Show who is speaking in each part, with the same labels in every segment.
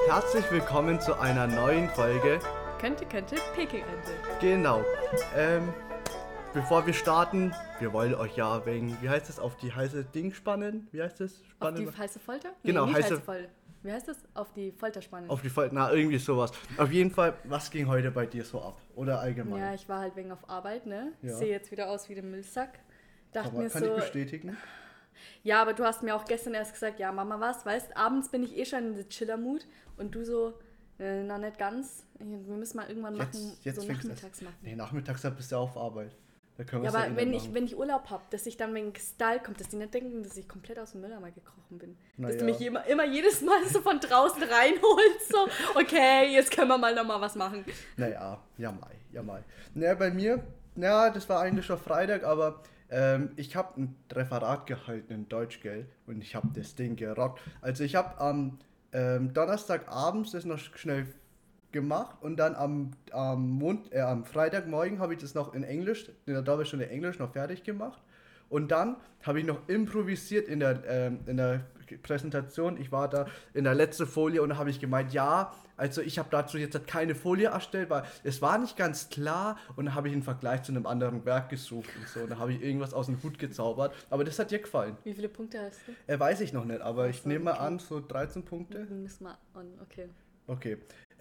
Speaker 1: Herzlich willkommen zu einer neuen Folge.
Speaker 2: Könnte, Peking-Ente.
Speaker 1: Genau. Bevor wir starten, wir wollen euch ja wegen, wie heißt es, auf die heiße Ding spannen? Wie heißt es?
Speaker 2: Auf die heiße Folter?
Speaker 1: Genau,
Speaker 2: nicht
Speaker 1: heiße
Speaker 2: Folter. Wie heißt das? Auf die Folter spannen.
Speaker 1: Auf die Folter, na irgendwie sowas. Auf jeden Fall, was ging heute bei dir so ab? Oder allgemein?
Speaker 2: Ja, ich war halt wegen auf Arbeit, ne?
Speaker 1: Ja.
Speaker 2: Sehe jetzt wieder aus wie der Müllsack. Dachte mir
Speaker 1: Kann
Speaker 2: so,
Speaker 1: ich bestätigen?
Speaker 2: ja, aber du hast mir auch gestern erst gesagt, ja, Mama, was, weißt, abends bin ich eh schon in der Chiller-Mut und du so, noch nicht ganz. Wir müssen mal irgendwann
Speaker 1: Jetzt
Speaker 2: so
Speaker 1: fängst
Speaker 2: nachmittags machen.
Speaker 1: Nee, nachmittags bist du auf Arbeit. Da können wir
Speaker 2: Ja,
Speaker 1: es
Speaker 2: aber wenn ich Urlaub habe, dass ich dann wegen Style kommt, dass die nicht denken, dass ich komplett aus dem Mülleimer gekrochen bin. Dass du mich immer jedes Mal so von draußen reinholst, so, okay, jetzt können wir mal nochmal was machen.
Speaker 1: Naja, ja mal. Naja, bei mir, das war eigentlich schon Freitag, aber ich habe ein Referat gehalten in Deutsch, gell, und ich habe das Ding gerockt. Also ich habe am Donnerstagabends das noch schnell gemacht und dann am Freitagmorgen habe ich das noch in Englisch, in der Doppelstunde Englisch noch fertig gemacht. Und dann habe ich noch improvisiert in der Präsentation. Ich war da in der letzten Folie und da habe ich gemeint, ja, also ich habe dazu jetzt keine Folie erstellt, weil es war nicht ganz klar und da habe ich einen Vergleich zu einem anderen Werk gesucht und so. Und da habe ich irgendwas aus dem Hut gezaubert. Aber das hat dir gefallen.
Speaker 2: Wie viele Punkte hast du?
Speaker 1: Weiß ich noch nicht, aber ich nehme mal
Speaker 2: okay.
Speaker 1: an, so 13 Punkte.
Speaker 2: Müssen wir okay.
Speaker 1: Okay.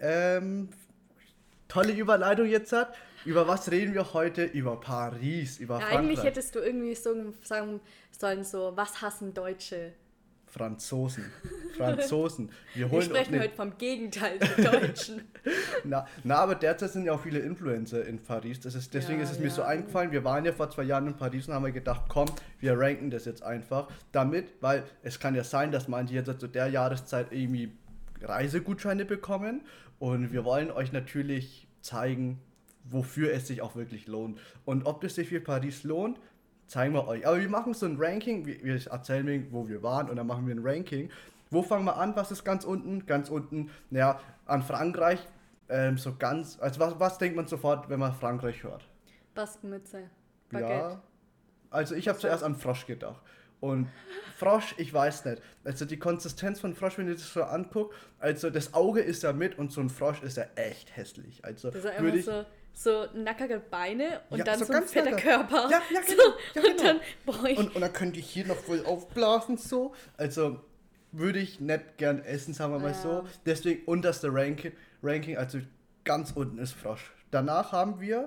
Speaker 1: Tolle Überleitung jetzt hat. Über was reden wir heute? Über Paris, über Frankreich.
Speaker 2: Eigentlich hättest du irgendwie so sagen sollen, so, was hassen Deutsche?
Speaker 1: Franzosen.
Speaker 2: Wir sprechen heute vom Gegenteil der Deutschen.
Speaker 1: Na, aber derzeit sind ja auch viele Influencer in Paris. Deswegen ist es mir so eingefallen. Wir waren ja vor 2 Jahren in Paris und haben gedacht, komm, wir ranken das jetzt einfach damit, weil es kann ja sein, dass manche jetzt zu der Jahreszeit irgendwie Reisegutscheine bekommen und wir wollen euch natürlich zeigen, wofür es sich auch wirklich lohnt. Und ob das sich für Paris lohnt, zeigen wir euch. Aber wir machen so ein Ranking, wir erzählen, wo wir waren und dann machen wir ein Ranking. Wo fangen wir an? Was ist ganz unten? Ganz unten, an Frankreich, also was denkt man sofort, wenn man Frankreich hört?
Speaker 2: Baskenmütze, Baguette.
Speaker 1: Ja, also ich habe zuerst an Frosch gedacht. Und Frosch, ich weiß nicht. Also die Konsistenz von Frosch, wenn ihr das so anguckt, also das Auge ist ja mit und so ein Frosch ist ja echt hässlich. Also
Speaker 2: das ist einfach so nackige Beine und dann so ein fetter
Speaker 1: nacker
Speaker 2: Körper.
Speaker 1: Ja, genau.
Speaker 2: Und dann,
Speaker 1: und dann könnte ich hier noch voll aufblasen so. Also würde ich nicht gern essen, sagen wir mal so. Deswegen unterste Ranking, also ganz unten ist Frosch. Danach haben wir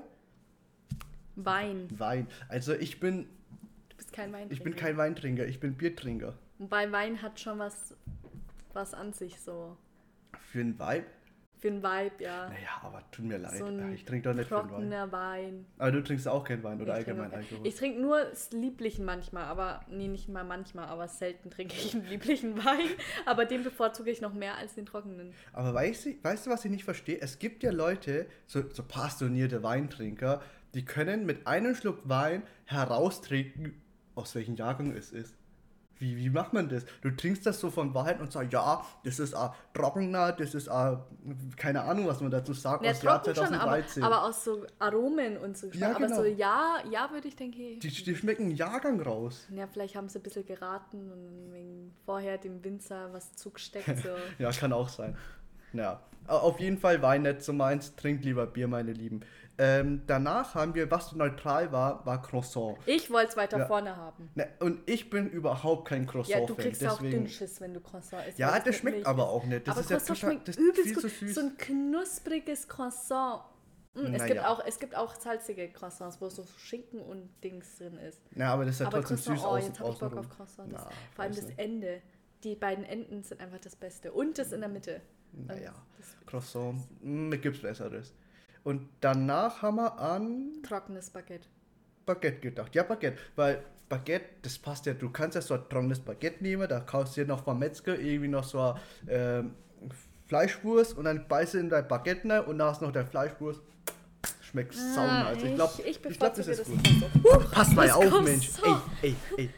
Speaker 2: Wein.
Speaker 1: Also ich bin
Speaker 2: kein Weintrinker.
Speaker 1: Ich bin kein Weintrinker, ich bin Biertrinker.
Speaker 2: Wobei Wein hat schon was an sich so.
Speaker 1: Für einen Vibe?
Speaker 2: Für einen Vibe, ja.
Speaker 1: Naja, aber tut mir leid,
Speaker 2: so
Speaker 1: ich trinke doch nicht für einen Wein.
Speaker 2: Trockener Wein.
Speaker 1: Aber du trinkst auch keinen Wein oder allgemein Alkohol?
Speaker 2: Ich trinke nur das Lieblichen manchmal, aber nicht mal manchmal, aber selten trinke ich einen lieblichen Wein. Aber den bevorzuge ich noch mehr als den trockenen.
Speaker 1: Aber weißt du, was ich nicht verstehe? Es gibt ja Leute, so passionierte Weintrinker, die können mit einem Schluck Wein heraustrinken, aus welchem Jahrgang es ist. Wie macht man das? Du trinkst das so von Wein und sagst, ja, das ist trockener, das ist keine Ahnung, was man dazu sagt,
Speaker 2: ja,
Speaker 1: aus Jahr
Speaker 2: schon,
Speaker 1: 2013.
Speaker 2: aber aus so Aromen und so.
Speaker 1: Ja,
Speaker 2: aber
Speaker 1: genau.
Speaker 2: so, ja, würde ich denken.
Speaker 1: Die schmecken einen Jahrgang raus.
Speaker 2: Ja, vielleicht haben sie ein bisschen geraten und wegen vorher dem Winzer was zugesteckt. So.
Speaker 1: Ja, kann auch sein. Ja, auf jeden Fall Wein nicht so meins, trinkt lieber Bier, meine Lieben. Danach haben wir, was neutral war Croissant.
Speaker 2: Ich wollte es weiter vorne haben.
Speaker 1: Ne, und ich bin überhaupt kein Croissant-Fan.
Speaker 2: Ja, du kriegst auch Dünnschiss, wenn du Croissant isst.
Speaker 1: Ja, das schmeckt
Speaker 2: Milch
Speaker 1: aber auch nicht. Das
Speaker 2: aber
Speaker 1: ist
Speaker 2: Croissant
Speaker 1: ja total,
Speaker 2: schmeckt übelst
Speaker 1: viel
Speaker 2: gut.
Speaker 1: zu süß.
Speaker 2: So ein knuspriges Croissant. Es gibt auch salzige Croissants, wo so Schinken und Dings drin ist.
Speaker 1: Ja, aber das ist ja
Speaker 2: aber
Speaker 1: trotzdem
Speaker 2: Croissant,
Speaker 1: süß
Speaker 2: jetzt habe ich Bock auf Croissant. Vor allem das
Speaker 1: nicht.
Speaker 2: Ende. Die beiden Enden sind einfach das Beste. Und das in der Mitte.
Speaker 1: Naja, Croissant, gibt's Besseres. Und danach haben wir an
Speaker 2: trockenes Baguette
Speaker 1: gedacht. Ja, Baguette, weil Baguette, das passt ja, du kannst ja so ein trockenes Baguette nehmen, da kaufst du dir noch vom Metzger irgendwie noch so eine Fleischwurst und dann beißt du in dein Baguette rein und dann hast du noch dein Fleischwurst. Schmeckt sauna. Also ich glaub, das ist gut. Pass mal auf, Mensch. So. Ey.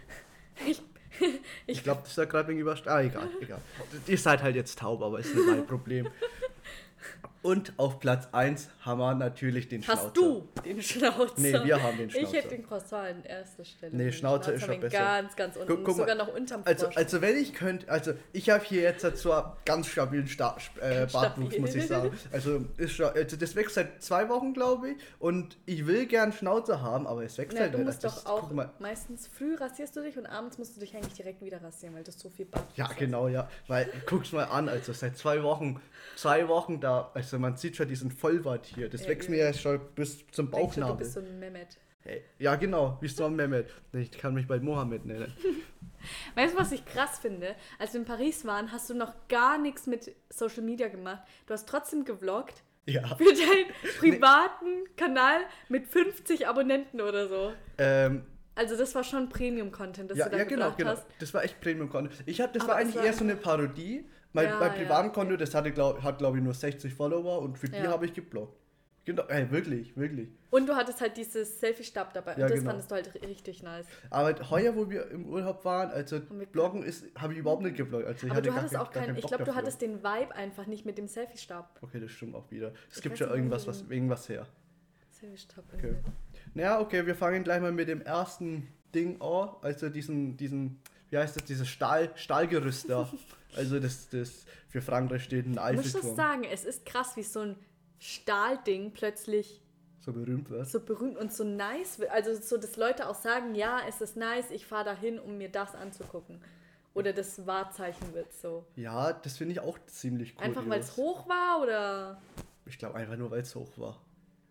Speaker 1: Ich glaube, das ist ja gerade wegen egal. Ihr seid halt jetzt taub, aber ist nicht mein Problem. Und auf Platz 1 haben wir natürlich den Schnauzer.
Speaker 2: Hast du den Schnauzer?
Speaker 1: Nee, wir haben den Schnauzer.
Speaker 2: Ich hätte den Croissant an erster Stelle.
Speaker 1: Nee, Schnauzer ist schon besser.
Speaker 2: Ganz, ganz unten.
Speaker 1: Guck
Speaker 2: sogar
Speaker 1: mal,
Speaker 2: noch unterm Frosch.
Speaker 1: also wenn ich könnte, also ich habe hier jetzt zwar ganz stabilen Bartwuchs, muss ich sagen. Also das wächst seit 2 Wochen, glaube ich. Und ich will gern Schnauzer haben, aber es wächst halt
Speaker 2: du
Speaker 1: nicht.
Speaker 2: musst
Speaker 1: Das,
Speaker 2: doch auch,
Speaker 1: mal.
Speaker 2: Meistens früh rasierst du dich und abends musst du dich eigentlich direkt wieder rasieren, weil du so viel Bartwuchs
Speaker 1: Ja,
Speaker 2: hast.
Speaker 1: genau, ja. Weil, guck's mal an, also seit 2 Wochen da, also man sieht schon diesen Vollbart hier. Das wächst mir ja schon bis zum Bauchnabel.
Speaker 2: Du bist so ein Mehmet.
Speaker 1: Hey, ja, genau, wie so ein Mehmet. Ich kann mich bald Mohammed nennen.
Speaker 2: Weißt du, was ich krass finde? Als wir in Paris waren, hast du noch gar nichts mit Social Media gemacht. Du hast trotzdem gevloggt.
Speaker 1: Ja.
Speaker 2: Für deinen privaten Kanal mit 50 Abonnenten oder so. Also das war schon Premium-Content, das du da
Speaker 1: genau.
Speaker 2: hast.
Speaker 1: Das war echt Premium-Content. Das war eigentlich eher so eine Parodie. Mein privaten Konto, das hat glaube ich nur 60 Follower und für die habe ich geblockt. Genau, wirklich.
Speaker 2: Und du hattest halt dieses Selfie-Stab dabei
Speaker 1: Ja,
Speaker 2: und das
Speaker 1: genau.
Speaker 2: fandest du halt richtig nice.
Speaker 1: Aber heuer, wo wir im Urlaub waren, also bloggen habe ich überhaupt nicht gebloggt. Also
Speaker 2: Aber du hattest auch keinen, ich glaube, du hattest den Vibe einfach nicht mit dem Selfie-Stab.
Speaker 1: Okay, das stimmt auch wieder. Es gibt schon irgendwas her.
Speaker 2: Selfie-Stab.
Speaker 1: Okay. Naja, okay, wir fangen gleich mal mit dem ersten Ding an. Also diesen wie heißt das, dieses Stahlgerüst da. Also das für Frankreich steht ein Eiffelturm.
Speaker 2: Ich muss sagen, es ist krass, wie so ein Stahlding plötzlich
Speaker 1: so berühmt wird.
Speaker 2: So berühmt und so nice wird. Also so, dass Leute auch sagen, ja, es ist nice, ich fahre dahin, um mir das anzugucken. Oder das Wahrzeichen wird so.
Speaker 1: Ja, das finde ich auch ziemlich cool.
Speaker 2: Einfach weil es hoch war oder?
Speaker 1: Ich glaube einfach nur, weil es hoch war.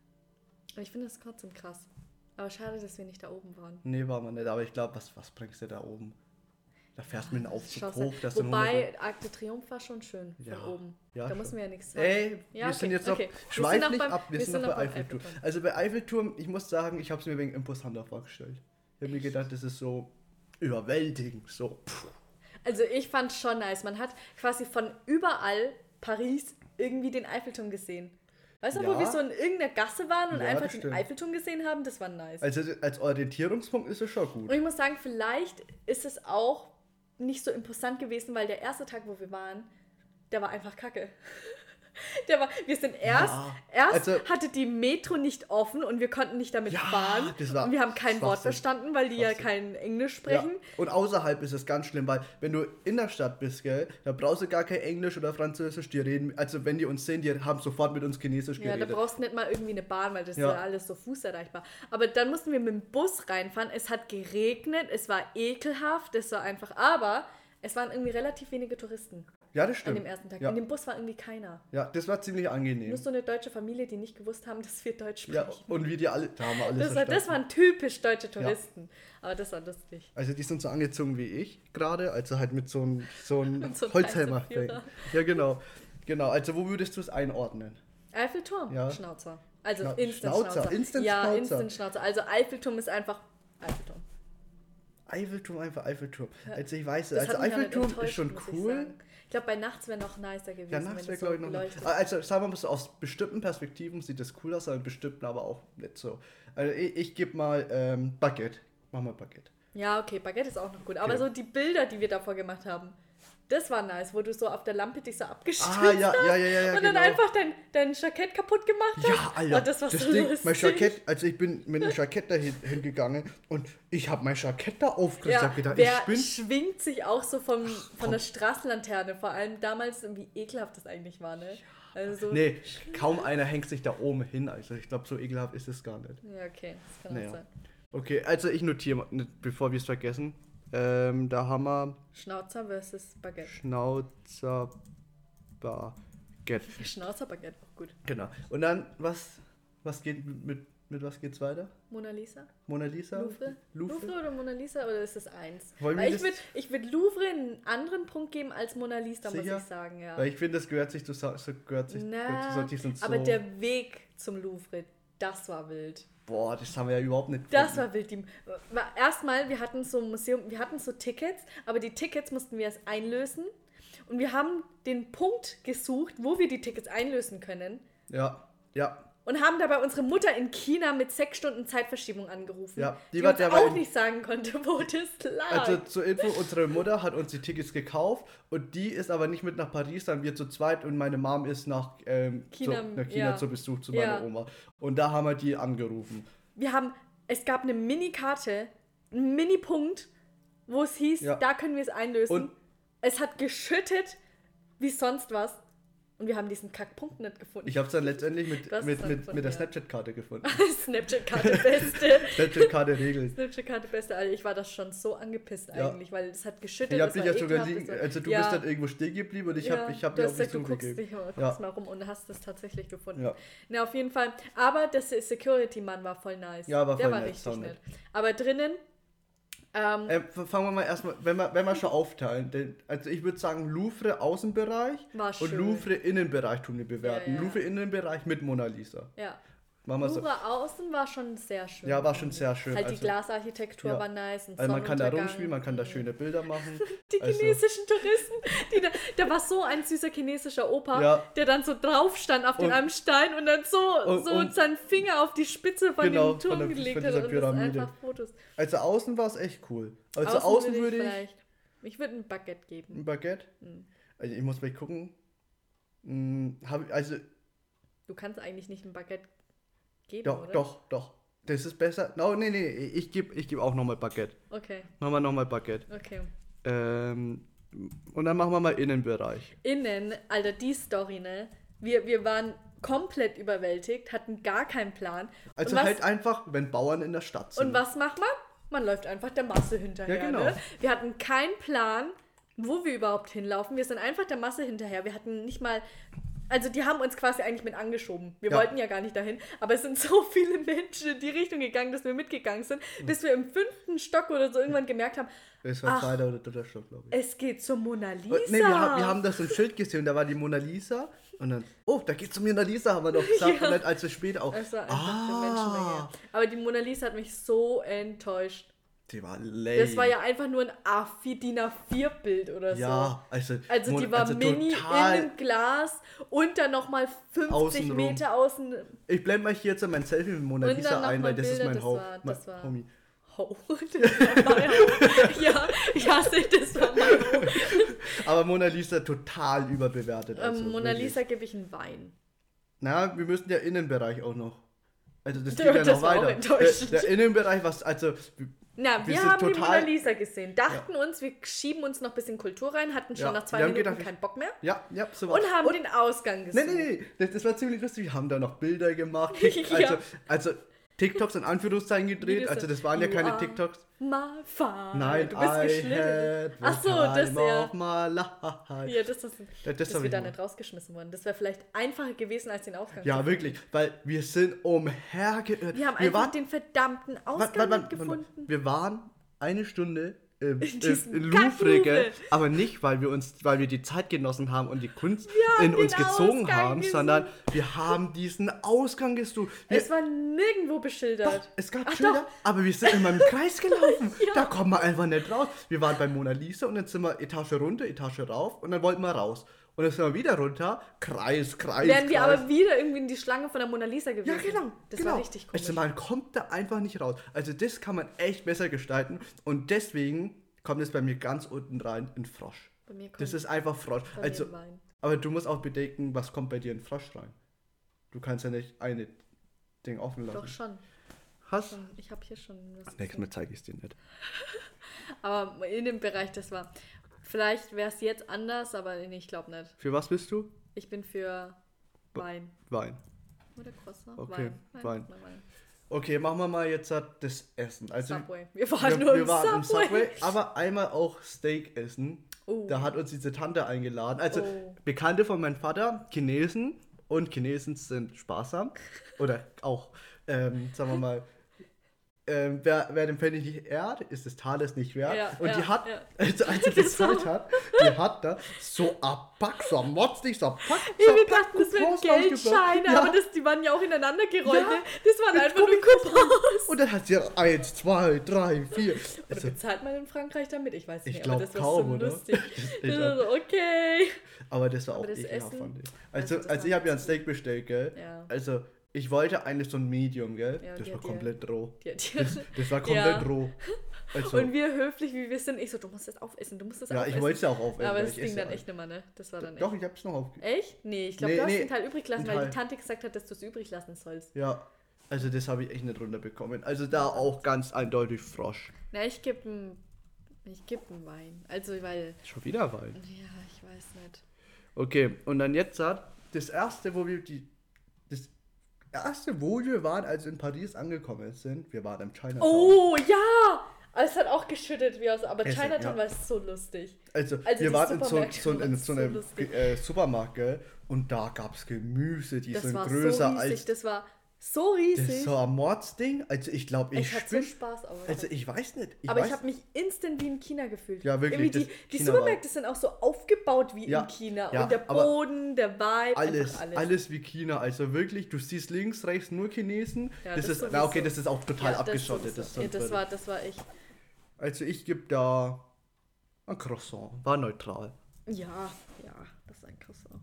Speaker 2: Und ich finde das trotzdem krass. Aber schade, dass wir nicht da oben waren.
Speaker 1: Nee, waren wir nicht. Aber ich glaube, was bringst du da oben? Da fährst du mit einem Aufzug hoch.
Speaker 2: Wobei, Arc de Triomphe war schon schön von oben.
Speaker 1: Ja,
Speaker 2: da müssen wir ja nichts sagen.
Speaker 1: Ey, wir sind jetzt noch, schweif nicht ab, wir sind noch bei Eiffelturm. Also bei Eiffelturm, ich muss sagen, ich habe es mir wegen imposanter vorgestellt. Ich habe mir gedacht, das ist so überwältigend, so.
Speaker 2: Also ich fand es schon nice. Man hat quasi von überall Paris irgendwie den Eiffelturm gesehen. Weißt du, wo wir so in irgendeiner Gasse waren und einfach den Eiffelturm gesehen haben? Das war nice.
Speaker 1: Also als Orientierungspunkt ist es schon gut.
Speaker 2: Und ich muss sagen, vielleicht ist es auch nicht so imposant gewesen, weil der erste Tag, wo wir waren, der war einfach kacke. Wir sind erst hatte die Metro nicht offen und wir konnten nicht damit fahren. Und wir haben kein Wort verstanden, weil die ja kein Englisch sprechen.
Speaker 1: Ja. Und außerhalb ist es ganz schlimm, weil wenn du in der Stadt bist, gell, da brauchst du gar kein Englisch oder Französisch, die reden, also wenn die uns sehen, die haben sofort mit uns Chinesisch geredet.
Speaker 2: Ja, da brauchst du nicht mal irgendwie eine Bahn, weil das ist ja alles so fußerreichbar. Aber dann mussten wir mit dem Bus reinfahren, es hat geregnet, es war ekelhaft, es war einfach, aber es waren irgendwie relativ wenige Touristen.
Speaker 1: Ja, das stimmt.
Speaker 2: An dem ersten Tag.
Speaker 1: Ja.
Speaker 2: In dem Bus war irgendwie keiner.
Speaker 1: Ja, das war ziemlich angenehm.
Speaker 2: Nur so eine deutsche Familie, die nicht gewusst haben, dass wir Deutsch sprechen.
Speaker 1: Ja, und wie die alle, da haben wir alles
Speaker 2: das waren typisch deutsche Touristen. Ja. Aber das war lustig.
Speaker 1: Also die sind so angezogen wie ich gerade, also halt mit so einem Holzhammer. Ja, genau. Also wo würdest du es einordnen?
Speaker 2: Eiffelturm?
Speaker 1: Ja.
Speaker 2: Schnauzer. Also Instant-Schnauzer. Instant-Schnauzer. Also Eiffelturm ist einfach Eiffelturm.
Speaker 1: Eiffelturm. Also ich weiß, also Eiffelturm ist schon cool.
Speaker 2: Ich glaube, bei nachts wäre noch nicer gewesen.
Speaker 1: Ja, nachts wäre, glaube ich, noch leuchtet. Also sagen wir mal so, aus bestimmten Perspektiven sieht das cool aus, aber in bestimmten aber auch nicht so. Also ich gebe mal Baguette. Mach mal Baguette.
Speaker 2: Ja, okay, Baguette ist auch noch gut. Aber so die Bilder, die wir davor gemacht haben, das war nice, wo du so auf der Lampe dich so abgestürzt hast und dann einfach dein Jackett kaputt gemacht hast.
Speaker 1: Ja, Alter,
Speaker 2: oh, das war so lustig.
Speaker 1: Mein Jackett, also ich bin mit dem Jackett da hingegangen und ich habe mein Jackett da aufgerissen.
Speaker 2: Wer schwingt sich auch so von der Straßenlaterne, vor allem damals, wie ekelhaft das eigentlich war, ne? Also so
Speaker 1: nee, kaum einer hängt sich da oben hin, also ich glaube, so ekelhaft ist es gar nicht.
Speaker 2: Ja, okay, das kann auch sein.
Speaker 1: Okay, also ich notiere, bevor wir es vergessen. Da haben wir
Speaker 2: Schnauzer versus Baguette.
Speaker 1: Schnauzer Baguette.
Speaker 2: Schnauzer Baguette, auch gut.
Speaker 1: Genau. Und dann, was geht mit was geht's weiter?
Speaker 2: Mona Lisa?
Speaker 1: Louvre
Speaker 2: oder Mona Lisa oder ist das eins? Ich würd Louvre einen anderen Punkt geben als Mona Lisa, sicher? Muss ich sagen, ja.
Speaker 1: Weil ich finde, das gehört sich zu
Speaker 2: aber der Weg zum Louvre, das war wild.
Speaker 1: Boah, das haben wir ja überhaupt nicht
Speaker 2: gefunden. Das war wild. Erstmal, wir hatten so ein Museum, wir hatten so Tickets, aber die Tickets mussten wir erst einlösen. Und wir haben den Punkt gesucht, wo wir die Tickets einlösen können.
Speaker 1: Ja.
Speaker 2: und haben dabei unsere Mutter in China mit 6 Stunden Zeitverschiebung angerufen.
Speaker 1: Ja,
Speaker 2: die uns auch nicht sagen konnte, wo das lag.
Speaker 1: Also zur Info, unsere Mutter hat uns die Tickets gekauft und die ist aber nicht mit nach Paris, dann wir zu zweit und meine Mom ist nach China zu Besuch zu meiner Oma. Und da haben wir die angerufen.
Speaker 2: Es gab eine Mini-Karte, einen Mini-Punkt, wo es hieß, da können wir es einlösen. Und es hat geschüttet wie sonst was. Und wir haben diesen Kackpunkt nicht gefunden.
Speaker 1: Ich habe es dann letztendlich mit der Snapchat-Karte gefunden.
Speaker 2: Snapchat-Karte beste.
Speaker 1: Snapchat-Karte Regel.
Speaker 2: Snapchat-Karte beste. Also ich war das schon so angepisst eigentlich, weil es hat geschüttet.
Speaker 1: Ich habe dich ja sogar also du bist dann irgendwo stehen geblieben und ich hab dir auch nicht zugegeben.
Speaker 2: Du guckst mal rum und hast es tatsächlich gefunden. Ja. Na, auf jeden Fall. Aber der Security-Mann war voll nice.
Speaker 1: Ja, der
Speaker 2: war richtig nett. Aber drinnen...
Speaker 1: fangen wir mal erstmal, wenn wir schon aufteilen, also ich würde sagen Louvre Außenbereich und Louvre Innenbereich tun wir bewerten. Ja. Louvre Innenbereich mit Mona Lisa.
Speaker 2: Ja. Louvre außen war schon sehr schön.
Speaker 1: Ja, war schon sehr schön.
Speaker 2: Halt die Glasarchitektur war nice.
Speaker 1: Also man kann da rumspielen, man kann da schöne Bilder machen.
Speaker 2: Die chinesischen Touristen, da war so ein süßer chinesischer Opa, der dann so drauf stand auf einem Stein und dann so seinen Finger auf die Spitze von dem Turm gelegt hat und das einfach Fotos.
Speaker 1: Also außen war es echt cool. Also außen würde
Speaker 2: ich würde ein Baguette geben.
Speaker 1: Ein Baguette? Also ich muss mal gucken.
Speaker 2: Du kannst eigentlich nicht ein Baguette geben, oder?
Speaker 1: Doch. Das ist besser. Nee, ich geb auch nochmal Baguette.
Speaker 2: Okay.
Speaker 1: Nochmal Baguette.
Speaker 2: Okay.
Speaker 1: Und dann machen wir mal Innenbereich.
Speaker 2: Alter, die Story, ne? Wir waren komplett überwältigt, hatten gar keinen Plan.
Speaker 1: Also halt einfach, wenn Bauern in der Stadt sind.
Speaker 2: Und was macht man? Man läuft einfach der Masse hinterher.
Speaker 1: Ja, genau.
Speaker 2: Ne? Wir hatten keinen Plan, wo wir überhaupt hinlaufen. Wir sind einfach der Masse hinterher. Wir hatten nicht mal... Also die haben uns quasi eigentlich mit angeschoben. Wir wollten ja gar nicht dahin. Aber es sind so viele Menschen in die Richtung gegangen, dass wir mitgegangen sind, bis wir im 5. Stock oder so irgendwann gemerkt haben,
Speaker 1: es war 2. oder 3. Stock, glaube ich.
Speaker 2: Es geht zur Mona Lisa.
Speaker 1: Nee, wir haben das im Schild gesehen, da war die Mona Lisa. Und dann, da geht's zur Mona Lisa, haben wir doch gesagt. Und dann, als wir später auch.
Speaker 2: Es war einfach für Menschenmenge. Aber die Mona Lisa hat mich so enttäuscht.
Speaker 1: Die war lame.
Speaker 2: Das war ja einfach nur ein DIN A4-Bild oder so.
Speaker 1: Ja,
Speaker 2: also die war mini innen Glas und dann nochmal 50 außenrum. Meter außen.
Speaker 1: Ich blende mal hier jetzt mein Selfie mit Mona Lisa ein, weil das ist mein Homie.
Speaker 2: Das war mein Ja, ich hasse, das war mein Homie.
Speaker 1: Aber Mona Lisa total überbewertet. Also,
Speaker 2: Mona Lisa gebe ich einen Wein.
Speaker 1: Na, wir müssen ja Innenbereich auch noch. Also das geht ja noch weiter. Der Innenbereich, wir
Speaker 2: haben die Mona Lisa gesehen, dachten uns, wir schieben uns noch ein bisschen Kultur rein, hatten schon nach 2 Minuten keinen Bock mehr.
Speaker 1: Ja, so
Speaker 2: und haben den Ausgang gesehen.
Speaker 1: Nee, das war ziemlich lustig. Wir haben da noch Bilder gemacht. Also TikToks in Anführungszeichen gedreht, also das waren ja keine TikToks. Nein,
Speaker 2: du bist geschnitten. Achso, das
Speaker 1: ja.
Speaker 2: Ja, das wir da nicht rausgeschmissen worden. Das wäre vielleicht einfacher gewesen als den Ausgang.
Speaker 1: Ja, wirklich, weil wir sind umhergeirrt.
Speaker 2: Wir haben einfach den verdammten Ausgang nicht gefunden.
Speaker 1: Wir waren 1 Stunde in Louvre, aber nicht, weil wir die Zeit genossen haben und die Kunst in uns gezogen haben, sondern wir haben diesen Ausgang gesucht.
Speaker 2: Es war nirgendwo beschildert.
Speaker 1: Doch, es gab Schilder, aber wir sind immer im Kreis gelaufen. Da kommen wir einfach nicht raus. Wir waren bei Mona Lisa und dann sind wir Etage runter, Etage rauf und dann wollten wir raus. Und dann sind wir wieder runter, Kreis.
Speaker 2: Wären wir aber wieder irgendwie in die Schlange von der Mona Lisa gewesen.
Speaker 1: Ja, genau.
Speaker 2: Das war richtig komisch.
Speaker 1: Also man kommt da einfach nicht raus. Also das kann man echt besser gestalten. Und deswegen kommt es bei mir ganz unten rein in Frosch.
Speaker 2: Bei mir kommt
Speaker 1: das ist einfach Frosch. Also, aber du musst auch bedenken, was kommt bei dir in Frosch rein. Du kannst ja nicht eine Ding offen lassen.
Speaker 2: Doch schon.
Speaker 1: Hast?
Speaker 2: Ich habe hier schon was.
Speaker 1: Nächstes Mal zeige ich es dir nicht.
Speaker 2: Aber in dem Bereich, das war... Vielleicht wäre es jetzt anders, aber nee, ich glaube nicht.
Speaker 1: Für was bist du?
Speaker 2: Ich bin für Wein.
Speaker 1: Wein.
Speaker 2: Oder Croissant?
Speaker 1: Okay, Wein. Okay, machen wir mal jetzt das Essen. Also,
Speaker 2: Subway. Wir waren im Subway.
Speaker 1: Aber einmal auch Steak essen. Da hat uns diese Tante eingeladen. Also Bekannte von meinem Vater, Chinesen. Und Chinesen sind sparsam. Oder auch, sagen wir mal, wer den Pfennig nicht ehrt, ist des Tales nicht wert.
Speaker 2: Ja,
Speaker 1: und die hat, als sie gezahlt hat, die hat da so ein Pack, so ein Motzig, so ein Pack.
Speaker 2: Wir dachten, das wären Geldscheine, aber die waren ja auch ineinander gerollt. Ja, das waren einfach nur Coupons.
Speaker 1: Und dann hat sie 1, 2, 3, 4.
Speaker 2: Oder bezahlt man in Frankreich damit? Ich weiß nicht,
Speaker 1: ich glaube kaum, so lustig.
Speaker 2: Das war so, okay.
Speaker 1: Aber das war auch ekelhaft, fand ich. Also ich habe ja ein Steak bestellt, gell?
Speaker 2: Ja.
Speaker 1: Also Ich wollte eigentlich so ein Medium, gell?
Speaker 2: Ja,
Speaker 1: das war komplett roh.
Speaker 2: Das
Speaker 1: war komplett roh.
Speaker 2: Also, und wir höflich, wie wir sind, ich so, du musst das aufessen, aufessen.
Speaker 1: Ja, ich wollte es ja auch aufessen.
Speaker 2: Aber das ging dann echt nicht mehr, ne? Das war dann
Speaker 1: Doch, ich hab's noch aufgegessen.
Speaker 2: Echt? Nee, ich glaube, du hast den Teil übrig gelassen, weil die Tante gesagt hat, dass du es übrig lassen sollst.
Speaker 1: Ja, also das habe ich echt nicht runterbekommen. Also da auch ganz eindeutig Frosch.
Speaker 2: Na, ich geb einen Wein. Also, weil...
Speaker 1: Schon wieder Wein?
Speaker 2: Ja, ich weiß nicht.
Speaker 1: Okay, und dann jetzt das erste, wo wir waren, als wir in Paris angekommen sind, wir waren im Chinatown.
Speaker 2: Oh, ja! Es hat auch geschüttet wie aus, aber Chinatown war so lustig.
Speaker 1: Also wir waren in so einem Supermarkt, und da gab es Gemüse, die sind größer als...
Speaker 2: Das war so riesig.
Speaker 1: Das ist so ein Mordsding. Also ich glaube,
Speaker 2: ich hatte so Spaß auch.
Speaker 1: Also ich weiß nicht.
Speaker 2: Ich habe mich instant wie in China gefühlt.
Speaker 1: Ja, wirklich.
Speaker 2: Die Supermärkte sind auch so aufgebaut wie in China. Ja, und der Boden, der Vibe,
Speaker 1: alles wie China. Also wirklich, du siehst links, rechts nur Chinesen. Ja, das ist auch total abgeschottet. Das
Speaker 2: war echt.
Speaker 1: Also ich gebe da ein Croissant. War neutral.
Speaker 2: Ja, das ist ein Croissant.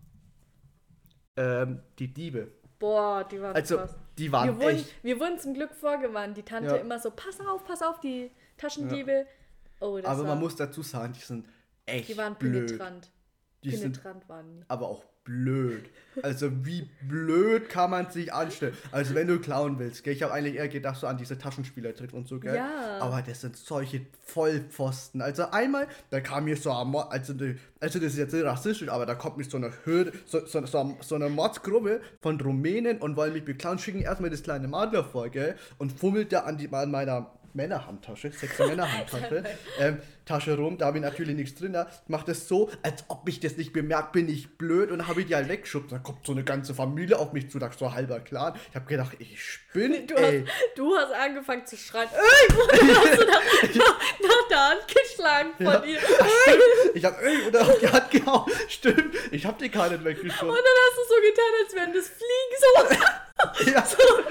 Speaker 1: Die Diebe.
Speaker 2: Boah, die waren krass.
Speaker 1: Die waren echt.
Speaker 2: Wir wurden zum Glück vorgewarnt. Die Tante immer so, pass auf, die Taschendiebe. Ja. Oh,
Speaker 1: aber man muss dazu sagen, die sind echt
Speaker 2: Die waren
Speaker 1: blöd.
Speaker 2: penetrant. Waren die.
Speaker 1: Aber auch blöd. Also wie blöd kann man sich anstellen? Also wenn du klauen willst, gell? Ich habe eigentlich eher gedacht so an diese Taschenspielertrick und so, gell?
Speaker 2: Ja.
Speaker 1: Aber das sind solche Vollpfosten. Also einmal, da kam mir so also das ist jetzt nicht rassistisch, aber da kommt mir so eine Hürde, so eine Mordsgruppe von Rumänen und wollen mich beklauen, schicken erstmal das kleine Madler vor, gell? Und fummelt da an meiner Männerhandtasche, sexy Männerhandtasche, Tasche rum, da habe ich natürlich nichts drin, macht es so, als ob mich das nicht bemerkt, bin ich blöd, und habe ich die halt weggeschubst, da kommt so eine ganze Familie auf mich zu, da so halber Clan, ich habe gedacht, ich spinne,
Speaker 2: Du hast angefangen zu schreien, und hast du nach der Hand geschlagen von ihr.
Speaker 1: Ich habe oder auf die Hand gehauen, stimmt, ich habe die gar nicht weggeschubst. Und
Speaker 2: dann hast du so getan, als wären das Fliegen, so,
Speaker 1: ja.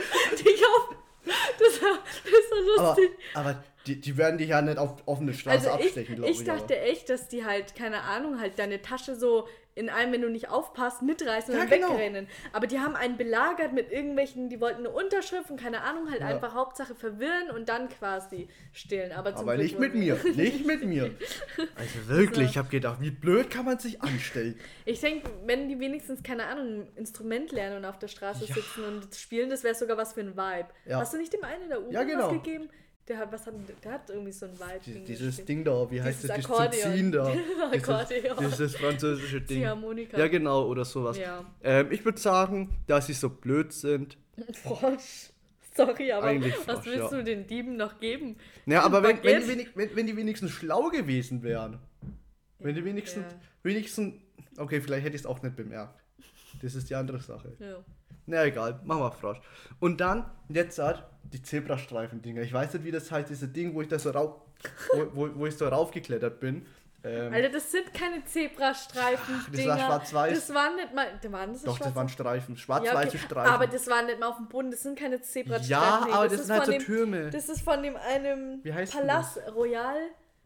Speaker 2: so, das war lustig.
Speaker 1: Aber die werden dich ja nicht auf offene Straße abstechen, glaube ich.
Speaker 2: Ich dachte echt, dass die halt, keine Ahnung, halt deine Tasche so in einem, wenn du nicht aufpasst, mitreißen und dann wegrennen. Aber die haben einen belagert mit irgendwelchen, die wollten eine Unterschrift und keine Ahnung, halt einfach Hauptsache verwirren und dann quasi stehlen. Aber
Speaker 1: nicht mit mir, nicht mit mir. Also wirklich, ich habe gedacht, wie blöd kann man sich anstellen?
Speaker 2: Ich denke, wenn die wenigstens, keine Ahnung, ein Instrument lernen und auf der Straße sitzen und spielen, das wäre sogar was für ein Vibe. Ja. Hast du nicht dem einen in der U-Bahn was gegeben? Der hat irgendwie so ein Vibe.
Speaker 1: Dieses Ding da, wie heißt das? Das Ziehen da.
Speaker 2: Akkordeon.
Speaker 1: Dieses französische Ding.
Speaker 2: Die Harmonika.
Speaker 1: Ja, genau, oder sowas.
Speaker 2: Ja.
Speaker 1: Ich würde sagen, dass sie so blöd sind.
Speaker 2: Frosch. Sorry, aber
Speaker 1: eigentlich
Speaker 2: was willst du den Dieben noch geben?
Speaker 1: Ja, aber wenn die wenigstens schlau gewesen wären. Wenn die wenigstens. Okay, vielleicht hätte ich es auch nicht bemerkt. Das ist die andere Sache.
Speaker 2: Ja.
Speaker 1: Na egal, machen wir Frosch. Und dann, jetzt die Zebrastreifen-Dinger. Ich weiß nicht, wie das heißt, diese Ding, wo ich da so wo ich so raufgeklettert bin.
Speaker 2: Alter, das sind keine Zebrastreifen-Dinger.
Speaker 1: Das war schwarz-weiß.
Speaker 2: Das waren nicht mal...
Speaker 1: Das waren Streifen. Schwarz-weiße Streifen.
Speaker 2: Aber das waren nicht mal auf dem Boden. Das sind keine Zebrastreifen.
Speaker 1: Ja, aber das sind halt so Türme.
Speaker 2: Das ist von einem Palast Royal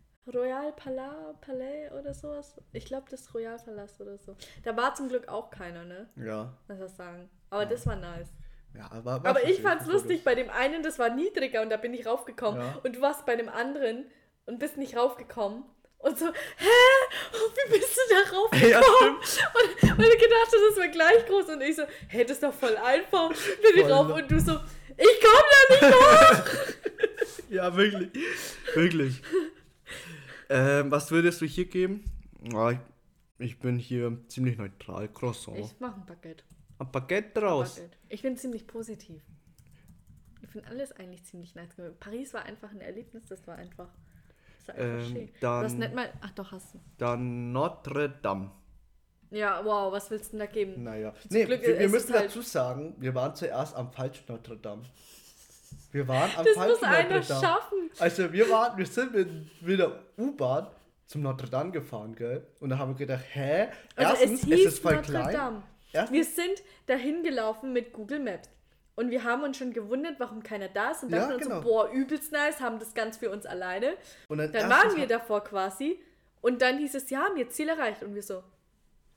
Speaker 2: Palais oder sowas. Ich glaube, das ist Royal Palast oder so. Da war zum Glück auch keiner, ne?
Speaker 1: Ja.
Speaker 2: Lass das sagen. Aber das war nice.
Speaker 1: Ja,
Speaker 2: aber ich fand's lustig, bei dem einen, das war niedriger und da bin ich raufgekommen. Ja. Und du warst bei dem anderen und bist nicht raufgekommen. Und so, wie bist du da raufgekommen? Ja, stimmt. Und ich gedacht, das wäre gleich groß. Und ich so, das ist doch voll einfach. Bin ich rauf und du so, ich komm da nicht hoch.
Speaker 1: Ja, wirklich. Wirklich. Was würdest du hier geben? Ich bin hier ziemlich neutral. Croissant.
Speaker 2: Ich mache ein Baguette.
Speaker 1: Ein Baguette draus?
Speaker 2: Ich bin ziemlich positiv. Ich finde alles eigentlich ziemlich nice. Paris war einfach ein Erlebnis, das war einfach schön. Du hast nicht mal... Ach doch, hast du.
Speaker 1: Dann Notre Dame.
Speaker 2: Ja, wow, was willst du denn da geben?
Speaker 1: Naja, wir müssen dazu sagen, wir waren zuerst am falschen Notre Dame. Wir waren am falschen Notre Dame. Das muss einer
Speaker 2: schaffen.
Speaker 1: Also wir sind mit der U-Bahn zum Notre Dame gefahren, gell? Und da haben wir gedacht, erstens, es ist voll
Speaker 2: Notre
Speaker 1: klein.
Speaker 2: Dame. Wir sind dahin gelaufen mit Google Maps. Und wir haben uns schon gewundert, warum keiner da ist. Und dachten uns so, boah, übelst nice, haben das ganz für uns alleine. Und dann waren wir davor quasi. Und dann hieß es, ja, haben ihr Ziel erreicht. Und wir so,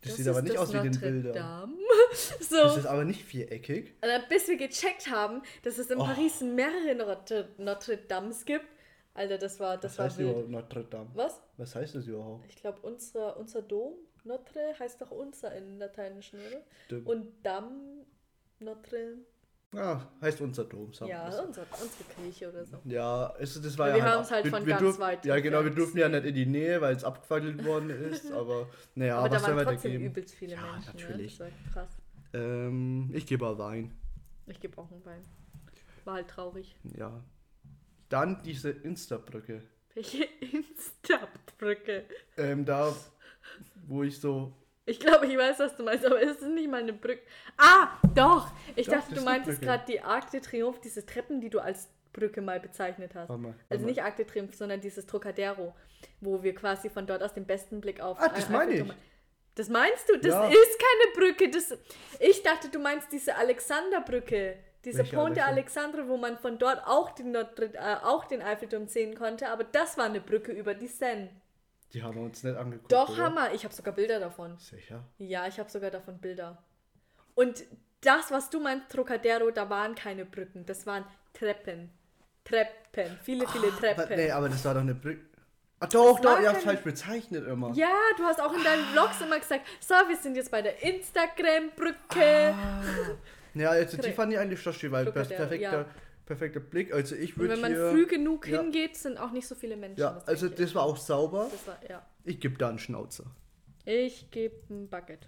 Speaker 1: Das sieht aber nicht aus wie den Bildern.
Speaker 2: So.
Speaker 1: Das ist aber nicht viereckig.
Speaker 2: Bis wir gecheckt haben, dass es in Paris mehrere Notre Dames gibt. Alter, das war wild. Was heißt
Speaker 1: überhaupt Notre Dame?
Speaker 2: Was?
Speaker 1: Was heißt das überhaupt?
Speaker 2: Ich glaube, unser Dom, Notre, heißt doch unser in Lateinischen, oder?
Speaker 1: Stimmt.
Speaker 2: Und Dame, Notre...
Speaker 1: Ja, heißt unser Dom.
Speaker 2: Ja, unsere Kirche oder so.
Speaker 1: Ja, das war
Speaker 2: wir haben es halt von ganz weit.
Speaker 1: Ja, genau, wir durften ja nicht in die Nähe, weil es abgefackelt worden ist, aber naja,
Speaker 2: aber
Speaker 1: was
Speaker 2: da
Speaker 1: soll
Speaker 2: waren
Speaker 1: man
Speaker 2: trotzdem
Speaker 1: geben?
Speaker 2: übelst viele Menschen.
Speaker 1: Natürlich.
Speaker 2: Ja, das war krass.
Speaker 1: Ich gebe auch Wein.
Speaker 2: Ich gebe auch einen Wein. War halt traurig.
Speaker 1: Ja. Dann diese Insta-Brücke.
Speaker 2: Welche Insta-Brücke?
Speaker 1: Da, wo ich so...
Speaker 2: Ich glaube, ich weiß, was du meinst, aber es ist nicht mal eine Brücke. Ah, doch! Ich dachte, du meintest gerade die Arc de Triomphe, diese Treppen, die du als Brücke mal bezeichnet hast. Also nicht Arc de Triomphe, sondern dieses Trocadero, wo wir quasi von dort aus den besten Blick auf...
Speaker 1: das meine ich.
Speaker 2: Das meinst du? Das ist keine Brücke. Ich dachte, du meinst diese Alexanderbrücke. Diese Pont de Alexandre, wo man von dort auch den Eiffelturm sehen konnte, aber das war eine Brücke über die Seine.
Speaker 1: Die haben wir uns nicht angeguckt.
Speaker 2: Doch,
Speaker 1: oder?
Speaker 2: Hammer. Ich habe sogar Bilder davon.
Speaker 1: Sicher?
Speaker 2: Ja, ich habe sogar davon Bilder. Und das, was du meinst, Trocadero, da waren keine Brücken. Das waren Treppen. Viele Treppen.
Speaker 1: Nee, aber das war doch eine Brücke. Ah, doch, ihr habt falsch bezeichnet immer.
Speaker 2: Ja, du hast auch in deinen Vlogs immer gesagt, so, wir sind jetzt bei der Instagram-Brücke.
Speaker 1: Ja, also die fand ich eigentlich schon schön, weil perfekter Blick. Also ich würde
Speaker 2: wenn man früh genug hingeht, sind auch nicht so viele Menschen.
Speaker 1: Ja, also das war auch sauber.
Speaker 2: Ja.
Speaker 1: Ich gebe da einen Schnauzer.
Speaker 2: Ich gebe ein Bucket.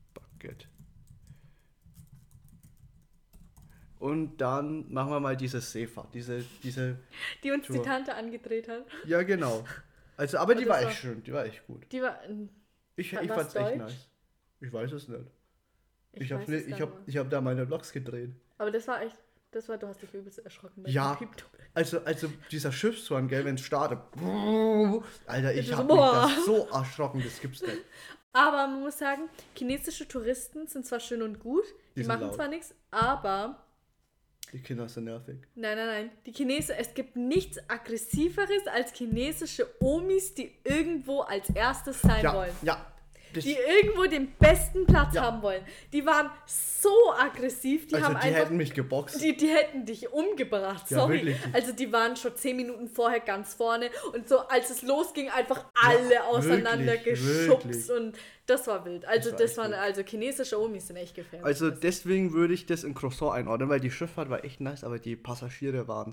Speaker 1: Und dann machen wir mal diese Seefahrt, die
Speaker 2: uns Tour. Die Tante angedreht hat.
Speaker 1: Ja, genau. Also, aber die war echt schön, die war echt gut. Ich fand's echt nice. Ich weiß es nicht. Ich hab da meine Vlogs gedreht.
Speaker 2: Aber du hast dich übelst erschrocken.
Speaker 1: Ja, also dieser Schiffsrun, gell, wenn es startet. Alter, ich hab mich da so erschrocken, das gibt's nicht.
Speaker 2: Aber man muss sagen, chinesische Touristen sind zwar schön und gut, die machen laut. Zwar nichts, aber...
Speaker 1: Die Kinder sind nervig.
Speaker 2: Nein. Es gibt nichts Aggressiveres als chinesische Omis, die irgendwo als erstes sein wollen.
Speaker 1: Ja.
Speaker 2: Die irgendwo den besten Platz haben wollen. Die waren so aggressiv. Die
Speaker 1: hätten mich geboxt.
Speaker 2: Die hätten dich umgebracht. Sorry. Wirklich. Also die waren schon 10 Minuten vorher ganz vorne. Und so, als es losging, einfach alle auseinandergeschubst. Und das war wild. Also chinesische Omis sind echt gefährlich.
Speaker 1: Also deswegen würde ich das in Croissant einordnen, weil die Schifffahrt war echt nice, aber die Passagiere waren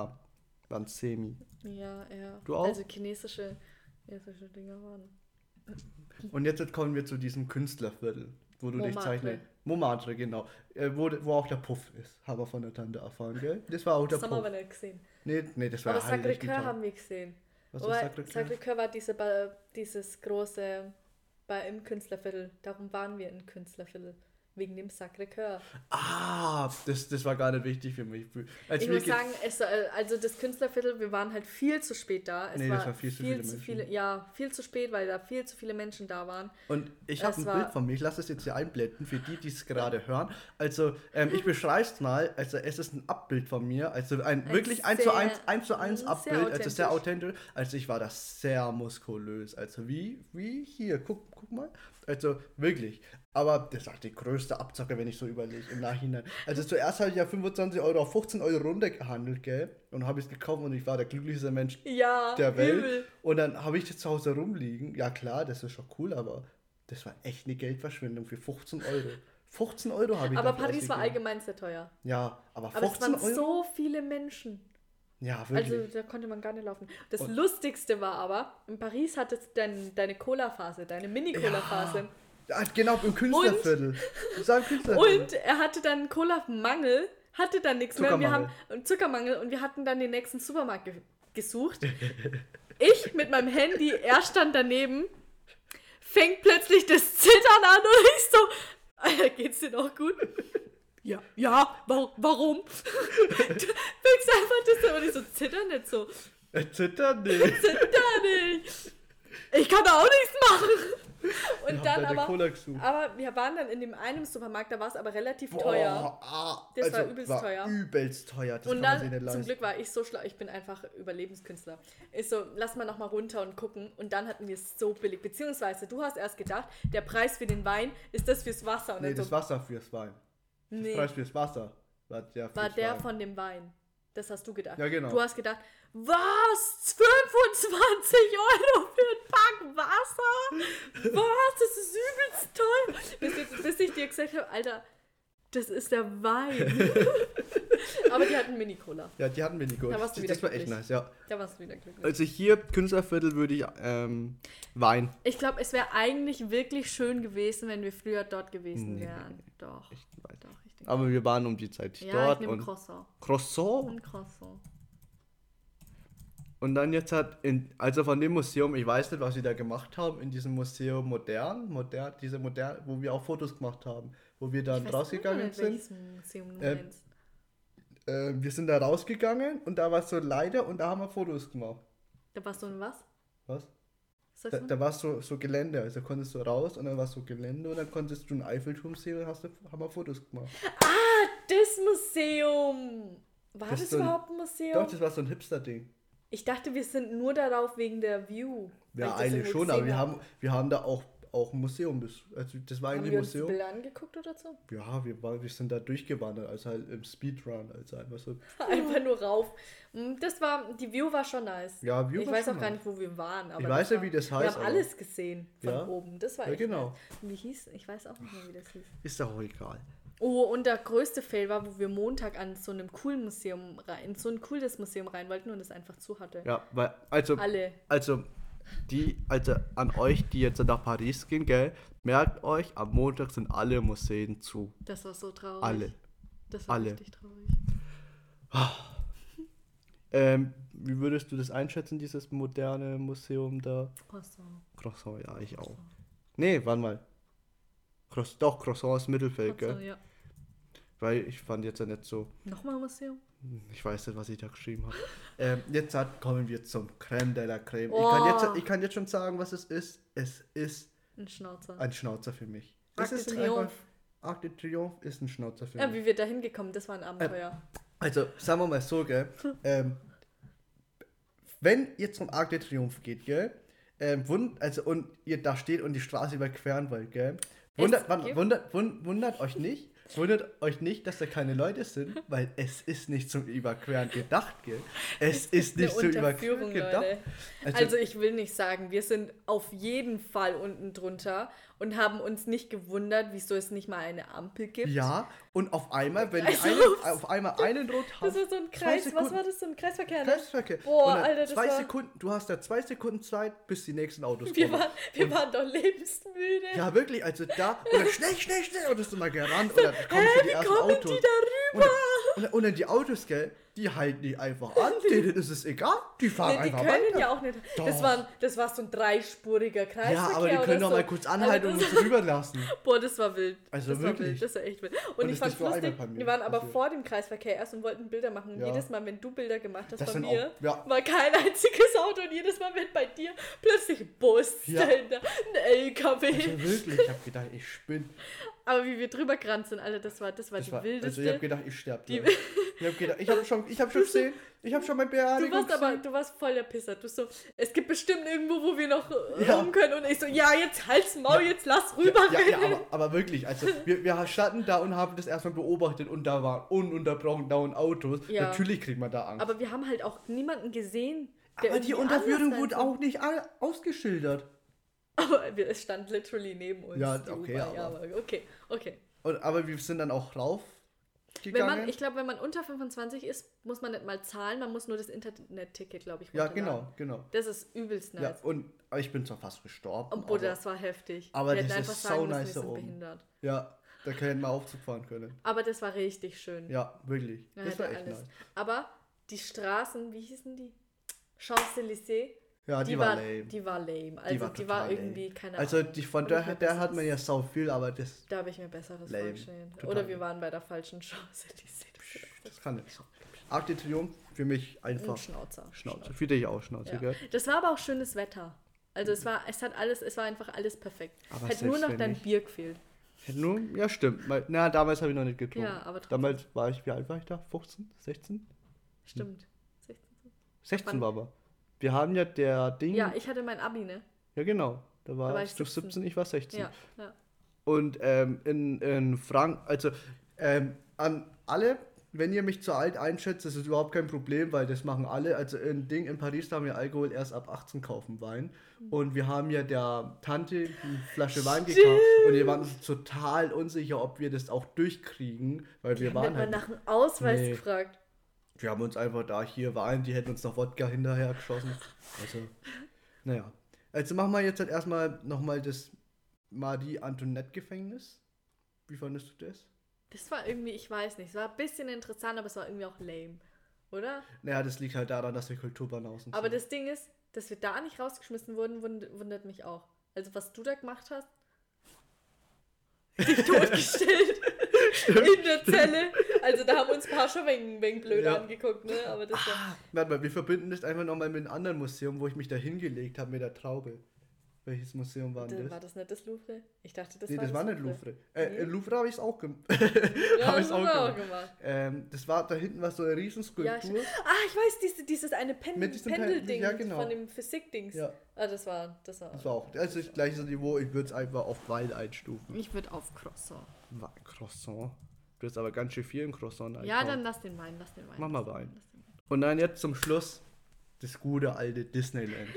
Speaker 1: semi.
Speaker 2: Ja.
Speaker 1: Du auch?
Speaker 2: Also chinesische Dinger waren...
Speaker 1: Und jetzt kommen wir zu diesem Künstlerviertel, wo du dich zeichnest. Montmartre, genau. Wo auch der Puff ist. Haben wir von der Tante erfahren, gell? Das war auch der Puff.
Speaker 2: Das haben wir aber nicht gesehen.
Speaker 1: Nee, das war
Speaker 2: aber Sacré-Cœur haben wir gesehen.
Speaker 1: Was ist Sacré-Cœur?
Speaker 2: Sacré-Cœur war dieses große im Künstlerviertel. Darum waren wir im Künstlerviertel. Wegen dem Sacré-Cœur.
Speaker 1: Das war gar nicht wichtig für mich.
Speaker 2: Ich muss sagen, also das Künstlerviertel, wir waren halt viel zu spät da. Es war viel zu viele. Ja, viel zu spät, weil da viel zu viele Menschen da waren.
Speaker 1: Und ich habe ein Bild von mir, ich lasse es jetzt hier einblenden, für die es gerade hören. Also, ich beschreibe es mal, also es ist ein Abbild von mir, also wirklich 1 zu 1 Abbild, also sehr authentisch. Also ich war da sehr muskulös, also wie hier, guck mal. Also wirklich. Aber das ist auch die größte Abzocke, wenn ich so überlege im Nachhinein. Also zuerst habe ich ja 25 Euro auf 15 Euro runtergehandelt, gell? Und habe es gekauft und ich war der glücklichste Mensch der Welt. Übel. Und dann habe ich das zu Hause rumliegen. Ja klar, das ist schon cool, aber das war echt eine Geldverschwendung für 15 Euro. 15 Euro habe ich
Speaker 2: Aber Paris war allgemein sehr teuer.
Speaker 1: Ja, aber 15
Speaker 2: Euro? Aber es waren so viele Menschen.
Speaker 1: Ja, wirklich.
Speaker 2: Also da konnte man gar nicht laufen. Das Lustigste war aber, in Paris hattest du deine Cola-Phase, deine Mini-Cola-Phase.
Speaker 1: Ja, genau, im Künstlerviertel.
Speaker 2: Und er hatte dann Cola-Mangel, hatte dann nichts mehr. Wir haben Zuckermangel und wir hatten dann den nächsten Supermarkt gesucht. Ich mit meinem Handy, er stand daneben, fängt plötzlich das Zittern an und ich so, Alter, geht's dir noch gut? Ja, warum? Du fängst einfach das aber nicht so, zitter nicht so.
Speaker 1: Zitter nicht.
Speaker 2: Ich kann da auch nichts machen. Und dann aber wir waren dann in dem einen Supermarkt, da war es aber relativ teuer. Das war übelst teuer.
Speaker 1: Übelst teuer. Das
Speaker 2: und dann, zum Glück war ich so schlau, ich bin einfach Überlebenskünstler. Ich so, lass mal nochmal runter und gucken. Und dann hatten wir es so billig. Beziehungsweise, du hast erst gedacht, der Preis für den Wein ist das fürs Wasser. Und
Speaker 1: nee, das Wasser fürs Wein. Der Preis fürs Wasser war der
Speaker 2: Wein. Von dem Wein. Das hast du gedacht.
Speaker 1: Ja, genau.
Speaker 2: Du hast gedacht, was? 25 Euro für ein Pack Wasser? Was? Das ist übelst toll. Bis ich dir gesagt habe, Alter, das ist der Wein. Aber die hatten Mini-Cola.
Speaker 1: Ja, die hatten Mini-Cola. Das war echt nice, ja.
Speaker 2: Da warst du wieder glücklich.
Speaker 1: Also hier, Künstlerviertel, würde ich Wein.
Speaker 2: Ich glaube, es wäre eigentlich wirklich schön gewesen, wenn wir früher dort gewesen wären. Nee. Doch.
Speaker 1: Echt weit. Doch, aber wir waren um die Zeit dort.
Speaker 2: Ich nehme Croissant.
Speaker 1: Croissant?
Speaker 2: Ein Croissant.
Speaker 1: Und dann jetzt also von dem Museum, ich weiß nicht, was sie da gemacht haben, in diesem Museum modern, wo wir auch Fotos gemacht haben, wo wir dann rausgegangen sind.
Speaker 2: Museum du meinst.
Speaker 1: Wir sind da rausgegangen und da war so ein Leiter und da haben wir Fotos gemacht.
Speaker 2: Da war so ein was?
Speaker 1: Was? Da war so Gelände, also konntest du raus und dann war so Gelände und dann konntest du einen Eiffelturm sehen und haben wir Fotos gemacht.
Speaker 2: Ah, das Museum! War das überhaupt ein Museum?
Speaker 1: Doch, das war so ein Hipster-Ding.
Speaker 2: Ich dachte, wir sind nur darauf wegen der View.
Speaker 1: Ja, eigentlich schon, aber wir haben da auch ein Museum. Also das war eigentlich ein Museum.
Speaker 2: Haben wir uns Bilder angeguckt oder so?
Speaker 1: Ja, wir sind da durchgewandert, also halt im Speedrun, also einfach so.
Speaker 2: Einfach nur rauf. Die View war schon nice.
Speaker 1: Ja, View
Speaker 2: ich
Speaker 1: war
Speaker 2: weiß
Speaker 1: schon
Speaker 2: auch gar nicht, wo wir waren. Aber
Speaker 1: ich weiß ja, wie das heißt.
Speaker 2: Wir haben alles gesehen von oben. Das war echt
Speaker 1: genau.
Speaker 2: Nice. Wie hieß? Ich weiß auch nicht mehr, wie das hieß.
Speaker 1: Ist doch auch egal.
Speaker 2: Oh, und der größte Fail war, wo wir Montag an so einem coolen Museum in so ein cooles Museum rein wollten und es einfach zu hatte.
Speaker 1: Ja, weil, alle. Also an euch, die jetzt nach Paris gehen, gell, merkt euch, am Montag sind alle Museen zu.
Speaker 2: Das war so traurig.
Speaker 1: Alle.
Speaker 2: Das war richtig traurig.
Speaker 1: Wie würdest du das einschätzen, dieses moderne Museum da? Croissant, ja, ich auch. Nee, warte mal. Croissant ist Mittelfeld, gell?
Speaker 2: Ja.
Speaker 1: Weil ich fand jetzt ja nicht so...
Speaker 2: Nochmal ein Museum?
Speaker 1: Ich weiß nicht, was ich da geschrieben habe. Jetzt kommen wir zum Crème de la Crème.
Speaker 2: Oh.
Speaker 1: Ich kann jetzt schon sagen, was es ist. Es ist...
Speaker 2: Ein Schnauzer.
Speaker 1: Ein Schnauzer für mich.
Speaker 2: Arc de Triomphe.
Speaker 1: Arc de Triomphe ist ein Schnauzer für mich.
Speaker 2: Ja, wie wir da hingekommen, das war ein Abenteuer.
Speaker 1: Also, sagen wir mal so, gell. Wenn ihr zum Arc de Triomphe geht, gell, und ihr da steht und die Straße überqueren wollt, gell, wundert euch nicht, dass da keine Leute sind, weil es ist nicht zum Überqueren gedacht, gell? Es ist nicht zum Überqueren gedacht.
Speaker 2: Also ich will nicht sagen, wir sind auf jeden Fall unten drunter und haben uns nicht gewundert, wieso es nicht mal eine Ampel gibt.
Speaker 1: Ja, und auf einmal, wenn ihr einen rot habt.
Speaker 2: Das war so ein Kreis, was war das? So ein Kreisverkehr, ne?
Speaker 1: Kreisverkehr.
Speaker 2: Boah, Alter, das war...
Speaker 1: Sekunden, du hast da 2 Sekunden Zeit, bis die nächsten Autos
Speaker 2: kommen. Wir waren doch lebensmüde.
Speaker 1: Ja, wirklich, also da, oder schnell, und ist immer gerannt, oder kommen schon die ersten Autos.
Speaker 2: Die da rüber?
Speaker 1: Und dann die Autos, gell, die halten die einfach an, denen ist es egal, die fahren einfach weiter.
Speaker 2: Die können ja auch nicht. Das war so ein 3-spuriger Kreisverkehr.
Speaker 1: Ja, aber die können doch mal kurz anhalten und uns rüberlassen.
Speaker 2: Boah, das war wild.
Speaker 1: Also
Speaker 2: das
Speaker 1: wirklich.
Speaker 2: War wild. Das war echt wild. Und ich fand's lustig, wir waren aber vor dem Kreisverkehr erst und wollten Bilder machen. Und jedes Mal, wenn du Bilder gemacht hast von mir, war kein einziges Auto. Und jedes Mal, wenn bei dir plötzlich ein Bus, ein LKW.
Speaker 1: Also wirklich, ich hab gedacht, ich spinne.
Speaker 2: Aber wie wir drüber gerannt sind, Alter, das war die wildeste.
Speaker 1: Also ich hab gedacht, ich sterbe. Ich hab schon gesehen, ich hab schon mein Beerdigung gesehen.
Speaker 2: Du warst voll der Pisser. Du so, es gibt bestimmt irgendwo, wo wir noch rum können. Und ich so, ja, jetzt halt's Maul, jetzt lass rüber rennen.
Speaker 1: Aber wirklich, also wir standen da und haben das erstmal beobachtet und da waren ununterbrochen dauernd Autos. Ja. Natürlich kriegt man da Angst.
Speaker 2: Aber wir haben halt auch niemanden gesehen.
Speaker 1: Aber die Unterführung wurde auch nicht ausgeschildert.
Speaker 2: Aber es stand literally neben uns.
Speaker 1: Ja, okay.
Speaker 2: Okay.
Speaker 1: Aber wir sind dann auch raufgegangen.
Speaker 2: Ich glaube, wenn man unter 25 ist, muss man nicht mal zahlen, man muss nur das Internet-Ticket, glaube ich,
Speaker 1: runterladen. Ja, genau.
Speaker 2: Das ist übelst nice.
Speaker 1: Ja, aber ich bin zwar fast gestorben.
Speaker 2: Oh, das war heftig.
Speaker 1: Aber das ist so nice da oben. Behindert. Ja, da hätten wir Aufzug fahren können.
Speaker 2: Aber das war richtig schön.
Speaker 1: Ja, wirklich. Das war echt nice.
Speaker 2: Aber die Straßen, wie hießen die? Champs-Élysées.
Speaker 1: Ja, die war lame.
Speaker 2: Die war lame. Also die war irgendwie, keine
Speaker 1: Ahnung. Also von der hat man ja sau viel, aber das...
Speaker 2: Da habe ich mir Besseres vorgestellt. Oder wir waren bei der falschen Champs-Élysées.
Speaker 1: Das kann nicht sein. Arc de Triomphe für mich einfach...
Speaker 2: Schnauzer.
Speaker 1: Für dich auch Schnauzer, gell?
Speaker 2: Das war aber auch schönes Wetter. Also es war einfach alles perfekt.
Speaker 1: Aber
Speaker 2: Hätte nur noch dein Bier gefehlt.
Speaker 1: Ja, stimmt. Damals habe ich noch nicht getrunken.
Speaker 2: Ja, aber trotzdem.
Speaker 1: Damals wie alt war ich da? 15? 16?
Speaker 2: Stimmt.
Speaker 1: 16 war aber. Wir haben ja der Ding...
Speaker 2: Ja, ich hatte mein Abi, ne?
Speaker 1: Ja, genau. Da war
Speaker 2: ich
Speaker 1: du 17, ich war 16.
Speaker 2: Ja.
Speaker 1: Und in Frank... Also, an alle... Wenn ihr mich zu alt einschätzt, das ist überhaupt kein Problem, weil das machen alle. Also in Paris haben wir Alkohol erst ab 18 kaufen, Wein. Und wir haben ja der Tante eine Flasche Wein gekauft und wir waren uns total unsicher, ob wir das auch durchkriegen, weil wir waren halt...
Speaker 2: nach dem Ausweis gefragt.
Speaker 1: Wir haben uns einfach da hier Wein, die hätten uns noch Wodka hinterher geschossen. Also, naja. Also machen wir jetzt halt erstmal nochmal das Marie-Antoinette-Gefängnis. Wie fandest du das?
Speaker 2: Das war irgendwie, ich weiß nicht, es war ein bisschen interessant, aber es war irgendwie auch lame, oder?
Speaker 1: Naja, das liegt halt daran, dass wir Kulturbanausen sind.
Speaker 2: Aber das Ding ist, dass wir da nicht rausgeschmissen wurden, wundert mich auch. Also was du da gemacht hast, dich totgestellt in der Zelle. Also da haben uns ein paar schon wegen blöd angeguckt, ne? Aber das war...
Speaker 1: Warte mal, wir verbinden das einfach nochmal mit einem anderen Museum, wo ich mich da hingelegt habe mit der Traube. Welches Museum war denn das?
Speaker 2: War das nicht das Louvre? Ich dachte, das
Speaker 1: war das. Nee, das war nicht Louvre. Im Louvre habe ich es auch gemacht.
Speaker 2: Das
Speaker 1: war, da hinten war so eine Riesenskulptur.
Speaker 2: Ja, ich weiß, dieses eine Pendelding
Speaker 1: genau.
Speaker 2: von dem Physik-Dings.
Speaker 1: Ja.
Speaker 2: Das war
Speaker 1: auch. Also das gleiche Niveau, ich würde es einfach auf Wein einstufen.
Speaker 2: Ich würde auf Croissant.
Speaker 1: Croissant? Du hast aber ganz schön viel im Croissant einkaufen.
Speaker 2: Ja, dann lass den Wein.
Speaker 1: Mach mal Wein. Und dann jetzt zum Schluss das gute alte Disneyland.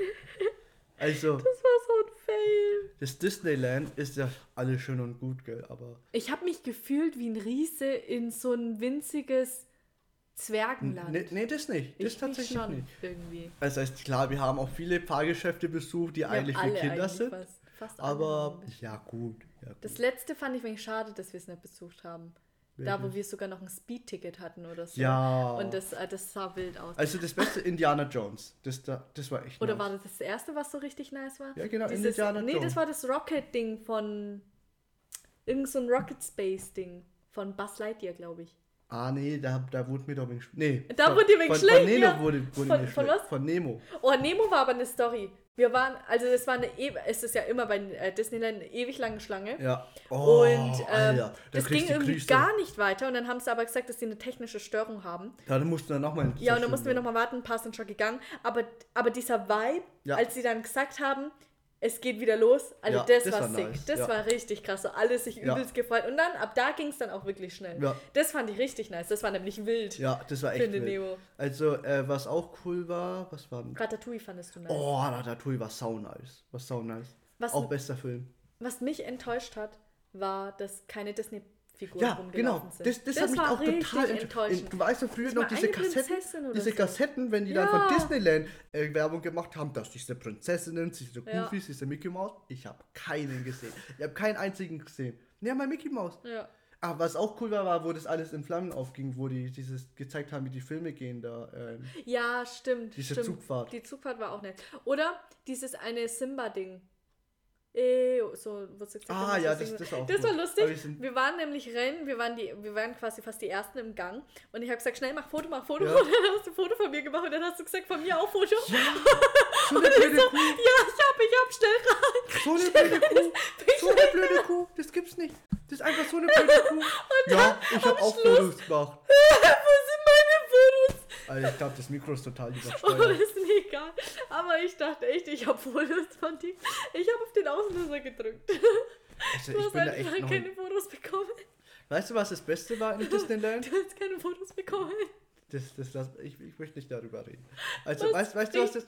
Speaker 1: Also,
Speaker 2: das war so ein Fail.
Speaker 1: Das Disneyland ist ja alles schön und gut, gell, aber...
Speaker 2: Ich habe mich gefühlt wie ein Riese in so ein winziges Zwergenland.
Speaker 1: Nee, das nicht. Das tatsächlich
Speaker 2: schon
Speaker 1: nicht.
Speaker 2: Irgendwie.
Speaker 1: Also heißt klar, wir haben auch viele Fahrgeschäfte besucht, die eigentlich für Kinder sind.
Speaker 2: Fast
Speaker 1: aber ja gut.
Speaker 2: Das letzte fand ich wenig schade, dass wir es nicht besucht haben. Da, wo wir sogar noch ein Speed-Ticket hatten oder so.
Speaker 1: Ja.
Speaker 2: Und das sah wild aus.
Speaker 1: Also das beste Indiana Jones. Das war echt
Speaker 2: Oder
Speaker 1: nice.
Speaker 2: war das erste, was so richtig nice war?
Speaker 1: Ja, genau, Indiana Jones.
Speaker 2: Nee, das war das Rocket-Ding von... Irgend so ein Rocket-Space-Ding von Buzz Lightyear, glaube ich.
Speaker 1: Ah, nee, da wurde mir doch wegen... Nee.
Speaker 2: Da wurde dir wegen schlecht.
Speaker 1: Von Nemo wurde mir
Speaker 2: von was?
Speaker 1: Von Nemo.
Speaker 2: Oh, Nemo war aber eine Story. Wir waren, also es war es ist ja immer bei Disneyland eine ewig lange Schlange.
Speaker 1: Ja.
Speaker 2: Oh, und
Speaker 1: Alter,
Speaker 2: das ging irgendwie gar nicht weiter. Und dann haben sie aber gesagt, dass sie eine technische Störung haben.
Speaker 1: Ja, dann mussten wir nochmal...
Speaker 2: Ja, und dann mussten wir nochmal warten, ein paar sind schon gegangen. Aber dieser Vibe, als sie dann gesagt haben, es geht wieder los, also
Speaker 1: ja,
Speaker 2: das war sick.
Speaker 1: Nice.
Speaker 2: Das war richtig krass. So alles sich übelst gefreut. Und dann, ab da ging es dann auch wirklich schnell. Ja. Das fand ich richtig nice. Das war nämlich wild.
Speaker 1: Ja, das war echt wild. Nemo. Also, was auch cool war, was war denn?
Speaker 2: Ratatouille fandest du nice.
Speaker 1: Oh, Ratatouille war sau nice. Auch bester Film.
Speaker 2: Was mich enttäuscht hat, war, dass keine Disney-Figuren
Speaker 1: rumgelaufen sind. Das hat mich auch total enttäuscht. Du weißt ja früher noch diese Kassetten, wenn die dann von Disneyland Werbung gemacht haben, dass diese Prinzessinnen, diese Goofies, diese Mickey Mouse, ich habe keinen gesehen. Ich habe keinen einzigen gesehen. Ja, mal Mickey Mouse.
Speaker 2: Ja.
Speaker 1: Aber was auch cool war, wo das alles in Flammen aufging, wo die gezeigt haben, wie die Filme gehen da.
Speaker 2: Ja, stimmt.
Speaker 1: Diese Zugfahrt.
Speaker 2: Die Zugfahrt war auch nett. Oder dieses eine Simba-Ding. So, was gesagt,
Speaker 1: ja, das war auch
Speaker 2: das war lustig. Wir waren nämlich wir waren quasi fast die Ersten im Gang und ich habe gesagt, schnell mach Foto.
Speaker 1: Ja.
Speaker 2: Und dann hast du ein Foto von mir gemacht und dann hast du gesagt, von mir auch Foto.
Speaker 1: Ja, so eine blöde Kuh.
Speaker 2: Ja, ich hab schnell rein.
Speaker 1: So eine blöde Kuh, das gibt's nicht. Das ist einfach so eine blöde Kuh. Ja, ich habe auch Fotos gemacht.
Speaker 2: Wo sind meine Fotos?
Speaker 1: Also ich glaube, das Mikro ist total
Speaker 2: Oh,
Speaker 1: übersteuert.
Speaker 2: ist mir egal. Aber ich dachte echt, ich habe Fotos von dir. Ich habe auf den Auslöser gedrückt.
Speaker 1: Also,
Speaker 2: du hast einfach keine Fotos bekommen.
Speaker 1: Weißt du, was das Beste war in Disneyland?
Speaker 2: Du hast keine Fotos bekommen.
Speaker 1: Ich möchte nicht darüber reden. Also, weißt du, was das...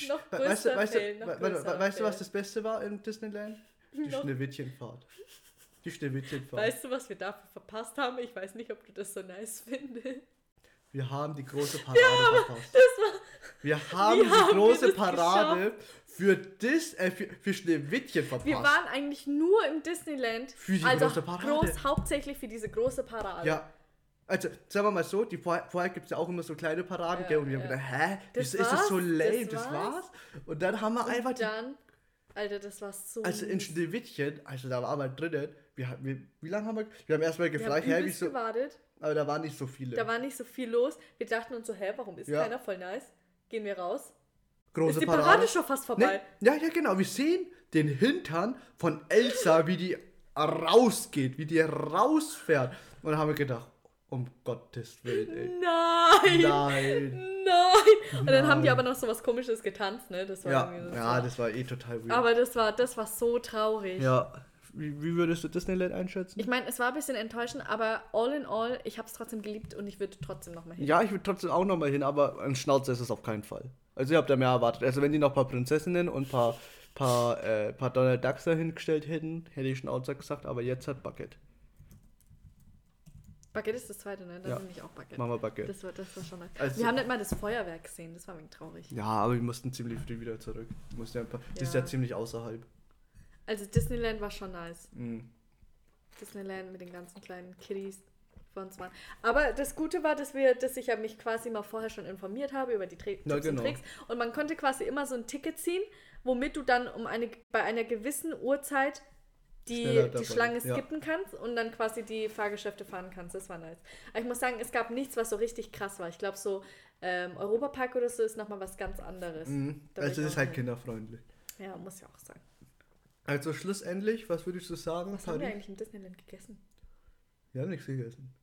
Speaker 1: Weißt du, was das Beste war in Disneyland? Die Schneewittchenfahrt.
Speaker 2: Weißt du, was wir dafür verpasst haben? Ich weiß nicht, ob du das so nice findest.
Speaker 1: Wir haben die große Parade verpasst. Wir haben die große Parade für Schneewittchen verpasst.
Speaker 2: Wir waren eigentlich nur im Disneyland.
Speaker 1: Für die große Parade.
Speaker 2: Hauptsächlich für diese große Parade.
Speaker 1: Ja. Also, sagen wir mal so, vorher gibt es ja auch immer so kleine Paraden, gell? Und wir haben gedacht, ist das so lame? Das war's? Und dann haben wir einfach...
Speaker 2: Alter, das war so...
Speaker 1: Also in Schneewittchen, da waren wir drinnen. Wie lange haben wir... Wir haben erstmal gefragt, wieso...
Speaker 2: gewartet.
Speaker 1: Aber da waren nicht so viele.
Speaker 2: Da war nicht so viel los. Wir dachten uns so, warum ist keiner? Voll nice. Gehen wir raus.
Speaker 1: große
Speaker 2: Ist die Parade schon fast vorbei?
Speaker 1: Ne? Ja, genau. Wir sehen den Hintern von Elsa, wie die rausgeht, wie die rausfährt. Und dann haben wir gedacht, um Gottes Willen, ey.
Speaker 2: Nein. Und dann haben die aber noch so was Komisches getanzt, ne? Das war irgendwie so.
Speaker 1: Ja, das war eh total weird.
Speaker 2: Aber das war so traurig.
Speaker 1: Ja. Wie würdest du Disneyland einschätzen?
Speaker 2: Ich meine, es war ein bisschen enttäuschend, aber all in all, ich habe es trotzdem geliebt und ich würde trotzdem nochmal hin.
Speaker 1: Ja, ich würde trotzdem auch nochmal hin, aber ein Schnauzer ist es auf keinen Fall. Also ich habe da mehr erwartet. Also wenn die noch ein paar Prinzessinnen und ein paar Donald Ducks da hingestellt hätten, hätte ich Schnauzer gesagt, aber jetzt hat Bucket.
Speaker 2: Bucket ist das zweite, ne? Dann nehme ich auch Bucket.
Speaker 1: Machen wir Bucket.
Speaker 2: Das war schon nice. Also, wir haben nicht mal das Feuerwerk gesehen, das war ein wenig traurig.
Speaker 1: Ja, aber wir mussten ziemlich früh wieder zurück. Das ist ja ziemlich außerhalb.
Speaker 2: Also Disneyland war schon nice.
Speaker 1: Mhm.
Speaker 2: Disneyland mit den ganzen kleinen Kiddies von uns waren. Aber das Gute war, dass ich ja mich quasi mal vorher schon informiert habe über die Tipps und Tricks. Und man konnte quasi immer so ein Ticket ziehen, womit du dann bei einer gewissen Uhrzeit die Schlange skippen kannst und dann quasi die Fahrgeschäfte fahren kannst. Das war nice. Aber ich muss sagen, es gab nichts, was so richtig krass war. Ich glaube so Europapark oder so ist nochmal was ganz anderes.
Speaker 1: Mhm. Also es ist halt kinderfreundlich.
Speaker 2: Ja, muss ich auch sagen.
Speaker 1: Also schlussendlich, was würdest du sagen?
Speaker 2: Was haben wir eigentlich im Disneyland gegessen?
Speaker 1: Wir haben nichts gegessen.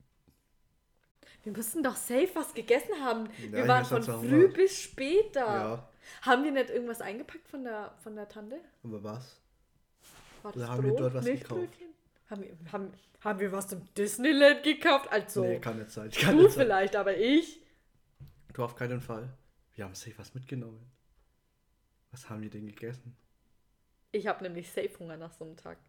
Speaker 2: Wir müssten doch safe was gegessen haben. Ja, wir waren von früh bis spät da.
Speaker 1: Ja.
Speaker 2: Haben wir nicht irgendwas eingepackt von der Tante?
Speaker 1: Aber was?
Speaker 2: War das
Speaker 1: Oder haben wir dort was gekauft?
Speaker 2: Haben wir was im Disneyland gekauft? Also,
Speaker 1: nee, kann nicht sein.
Speaker 2: Du vielleicht, aber ich?
Speaker 1: Du auf keinen Fall. Wir haben safe was mitgenommen. Was haben wir denn gegessen?
Speaker 2: Ich habe nämlich safe Hunger nach so einem Tag.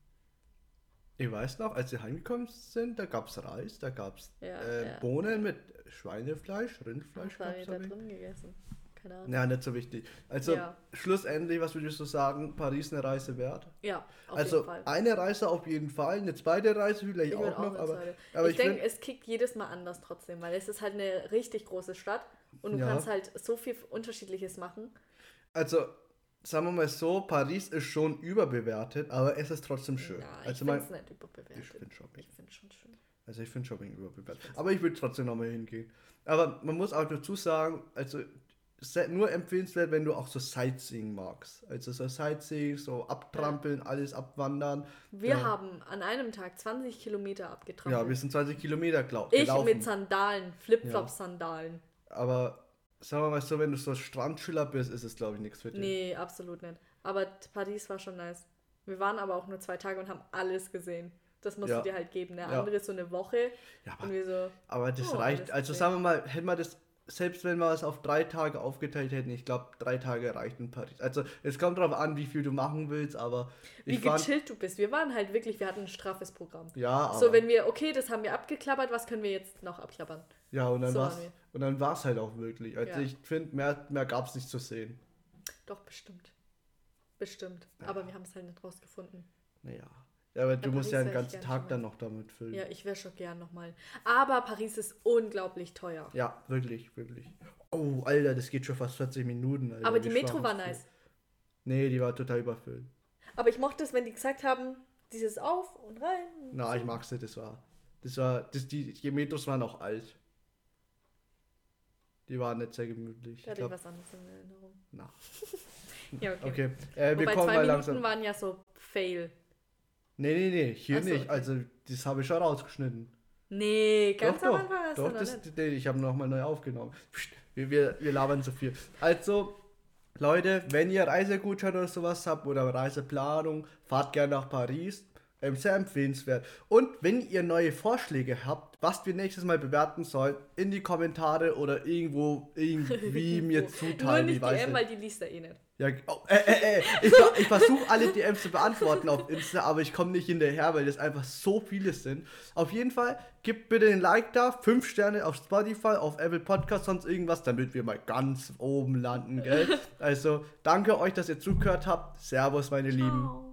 Speaker 1: Ich weiß noch, als wir heimgekommen sind, da gab es Reis, da gab es Bohnen mit Schweinefleisch, Rindfleisch.
Speaker 2: Was haben wir da drin gegessen? Keine Ahnung.
Speaker 1: Ja, nicht so wichtig. Also schlussendlich, was würdest du sagen, Paris eine Reise wert?
Speaker 2: Ja, auf jeden Fall.
Speaker 1: Also eine Reise auf jeden Fall, eine zweite Reise vielleicht auch noch. Aber
Speaker 2: ich denke, es kickt jedes Mal anders trotzdem, weil es ist halt eine richtig große Stadt und du kannst halt so viel Unterschiedliches machen.
Speaker 1: Also sagen wir mal so, Paris ist schon überbewertet, aber es ist trotzdem schön.
Speaker 2: Ja, ich finde es nicht überbewertet.
Speaker 1: Ich finde Shopping.
Speaker 2: Ich finde schon schön.
Speaker 1: Also ich finde Shopping überbewertet. Aber ich würde trotzdem nochmal hingehen. Aber man muss auch dazu sagen, also nur empfehlenswert, wenn du auch so Sightseeing magst. Also so Sightseeing, so abtrampeln, alles abwandern.
Speaker 2: Wir haben an einem Tag 20 Kilometer abgetrampelt.
Speaker 1: Ja, wir sind 20 Kilometer gelaufen.
Speaker 2: Ich mit Sandalen, Flipflop-Sandalen.
Speaker 1: Aber sagen wir mal so, wenn du so Strandschüler bist, ist es, glaube ich, nichts für dich.
Speaker 2: Nee, absolut nicht. Aber Paris war schon nice. Wir waren aber auch nur 2 Tage und haben alles gesehen. Das musst du dir halt geben. Der andere ist so eine Woche.
Speaker 1: Ja,
Speaker 2: und wir so,
Speaker 1: aber das reicht. Also sagen wir mal, hätten wir das, selbst wenn wir es auf 3 Tage aufgeteilt hätten, ich glaube, 3 Tage reicht in Paris. Also es kommt darauf an, wie viel du machen willst, aber
Speaker 2: wie gechillt du bist. Wir waren halt wirklich, wir hatten ein straffes Programm.
Speaker 1: Ja, aber
Speaker 2: so, wenn wir, okay, das haben wir abgeklappert, was können wir jetzt noch abklappern?
Speaker 1: Ja, und dann war es halt auch wirklich. Also ich finde, mehr gab es nicht zu sehen.
Speaker 2: Doch, bestimmt. Bestimmt. Ja. Aber wir haben es halt nicht rausgefunden.
Speaker 1: Naja. Ja, aber du musst ja den ganzen Tag dann noch damit füllen.
Speaker 2: Ja, ich wäre schon gern nochmal. Aber Paris ist unglaublich teuer.
Speaker 1: Ja, wirklich, wirklich. Oh, Alter, das geht schon fast 40 Minuten. Alter.
Speaker 2: Aber die Metro war nice.
Speaker 1: Nee, die war total überfüllt.
Speaker 2: Aber ich mochte es, wenn die gesagt haben, dieses auf und rein.
Speaker 1: Na, ich mag's nicht, die Metros waren auch alt. Die waren nicht sehr gemütlich.
Speaker 2: Da hatte ich was anderes in Erinnerung.
Speaker 1: Na.
Speaker 2: Ja, okay.
Speaker 1: Wir kommen
Speaker 2: 2 Minuten
Speaker 1: langsam.
Speaker 2: waren ja so Fail.
Speaker 1: Nee, hier nicht. Okay. Also, das habe ich schon rausgeschnitten.
Speaker 2: Nee, ganz am Anfang hast
Speaker 1: du noch nicht. Ich habe nochmal neu aufgenommen. Wir labern so viel. Also, Leute, wenn ihr Reisegutschein oder sowas habt oder Reiseplanung, fahrt gerne nach Paris. Sehr empfehlenswert. Und wenn ihr neue Vorschläge habt, was wir nächstes Mal bewerten sollen, in die Kommentare oder irgendwie mir zuteilen.
Speaker 2: Nur nicht DM, weil die liest er eh nicht.
Speaker 1: Ja, ich versuche alle DMs zu beantworten auf Insta, aber ich komme nicht hinterher, weil das einfach so viele sind. Auf jeden Fall, gebt bitte ein Like da, 5 Sterne auf Spotify, auf Apple Podcast, sonst irgendwas, damit wir mal ganz oben landen, gell? Also, danke euch, dass ihr zugehört habt. Servus, meine Lieben.